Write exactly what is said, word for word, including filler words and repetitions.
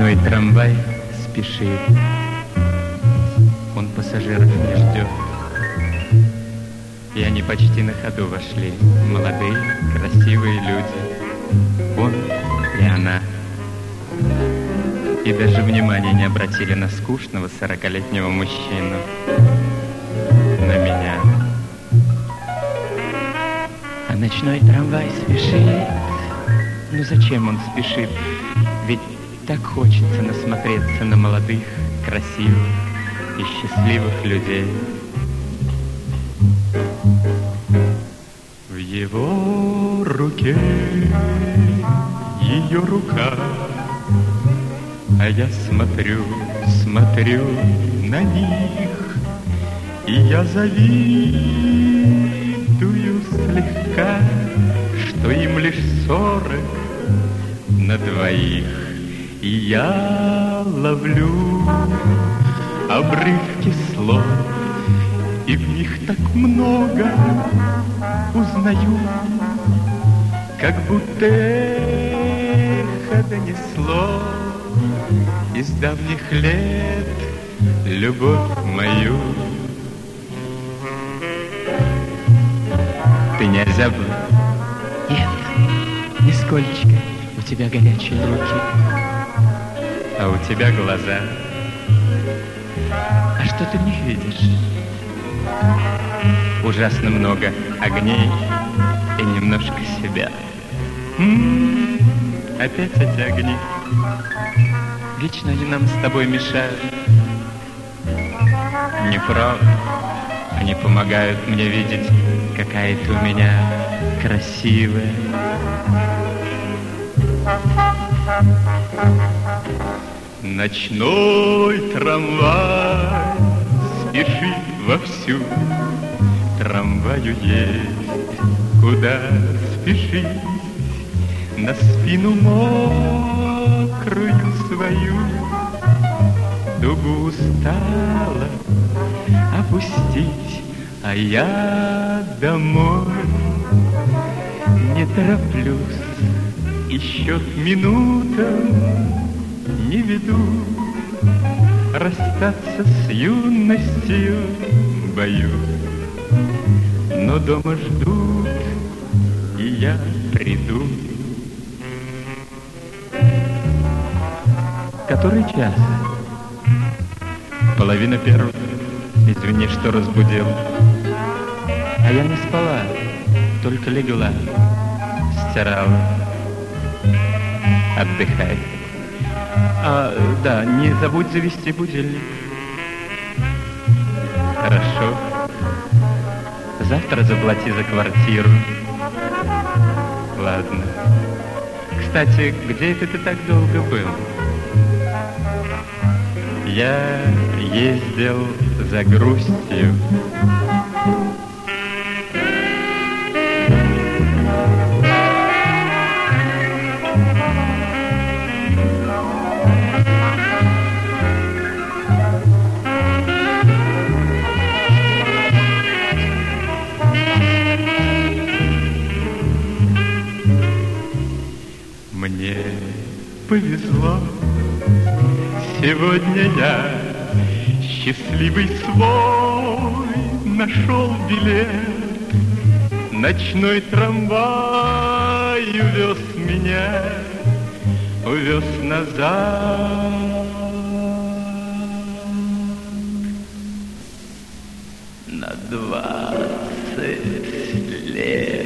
Ночной трамвай спешит, он пассажиров не ждет. И они почти на ходу вошли, молодые, красивые люди, он и она. И даже внимания не обратили на скучного сорокалетнего мужчину, на меня. А ночной трамвай спешит. Ну зачем он спешит? Ведь так хочется насмотреться на молодых, красивых и счастливых людей. В его руке ее рука, а я смотрю, смотрю на них, и я завидую слегка, что им лишь сорок на двоих. И я ловлю обрывки слов, и в них так много узнаю, как будто эхо донесло из давних лет любовь мою. Ты не забыл? Нет, нисколечко. У тебя горячие руки. А у тебя глаза. А что ты в них видишь? Ужасно много огней и немножко себя. М-м-м, опять эти огни. Вечно они нам с тобой мешают. Неправда. Они помогают мне видеть, какая ты у меня красивая. Ночной трамвай спешит вовсю, трамваю есть куда спешить. На спину мокрую свою дугу устала опустить, а я домой не тороплюсь, и счет минутам не веду. Расстаться с юностью боюсь, но дома ждут, и я приду. Который час? Половина первого. Извини, что разбудил. А я не спала, только легла, стирала. Отдыхай. А, да, не забудь завести будильник. Хорошо. Завтра заплати за квартиру. Ладно. Кстати, где это ты так долго был? Я ездил за грустью. Мне повезло, сегодня я счастливый свой нашел билет. Ночной трамвай увез меня, увез назад. На двадцать лет.